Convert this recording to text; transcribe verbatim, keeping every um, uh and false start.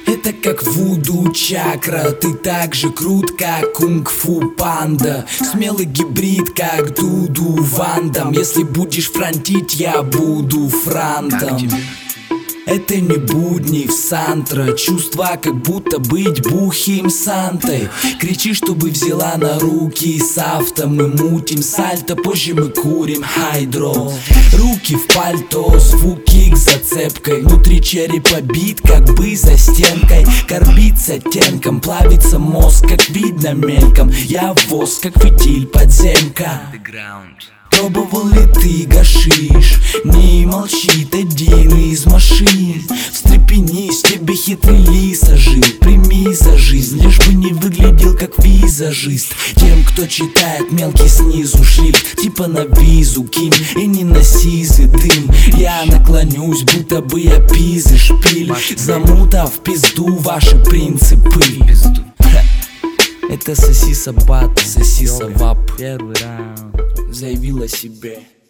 Это как вуду чакра, ты так же крут, как кунг-фу панда. Смелый гибрид, как Дуду Вандам. Если будешь фронтить, я буду франтом. Это не будни в Сантро, чувства, как будто быть бухим Сантой. Кричи, чтобы взяла на руки с авто. Мы мутим сальто, позже мы курим хайдро. Руки в пальто, звуки к зацепкой. Внутри черепа бит, как бы за стенкой. Корбится оттенком, плавится мозг, как видно мельком. Я воск, как фитиль подземка. Пробовал ли ты гашиш? Не молчит один из машин. Встрепенись, тебе хитрый лис ожил. Прими за жизнь, лишь бы не выглядел как визажист. Тем, кто читает мелкий снизу шрифт, типа на визу кинь и не на сизый дым. Я наклонюсь, будто бы я пизы шпиль. Замута в пизду ваши принципы. Это соси сабат, соси савап. Заявила себе.